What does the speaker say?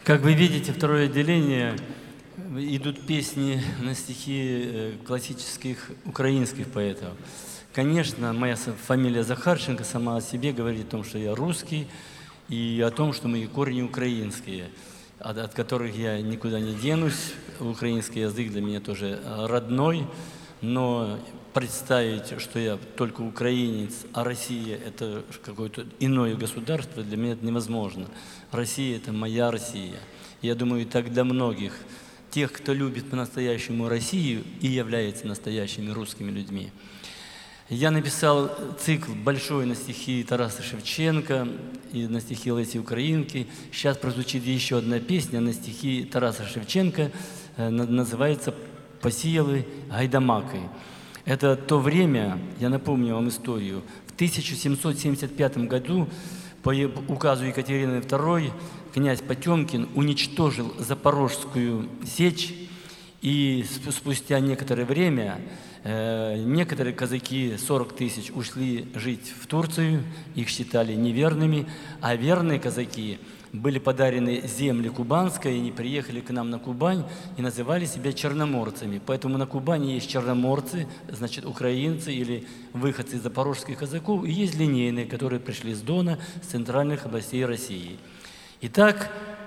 Как вы видите, второе отделение идут песни на стихи классических украинских поэтов. Конечно, моя фамилия Захарченко сама о себе говорит о том, что я русский, и о том, что мои корни украинские, от которых я никуда не денусь. Украинский язык для меня тоже родной, но представить, что я только украинец, а Россия – это какое-то иное государство, для меня это невозможно. Россия – это моя Россия. Я думаю, и так для многих тех, кто любит по-настоящему Россию и является настоящими русскими людьми. Я написал цикл большой на стихи Тараса Шевченко и на стихи Леси Украинки. Сейчас прозвучит еще одна песня на стихи Тараса Шевченко, называется «Посеяли гайдамаки». Это то время, я напомню вам историю, в 1775 году по указу Екатерины II князь Потемкин уничтожил Запорожскую сечь, и спустя некоторое время некоторые казаки, 40 тысяч, ушли жить в Турцию, их считали неверными, а верные казаки были подарены земли Кубанской, и они приехали к нам на Кубань и называли себя черноморцами. Поэтому на Кубани есть черноморцы, значит, украинцы или выходцы из запорожских казаков, и есть линейные, которые пришли с Дона, с центральных областей России. Итак,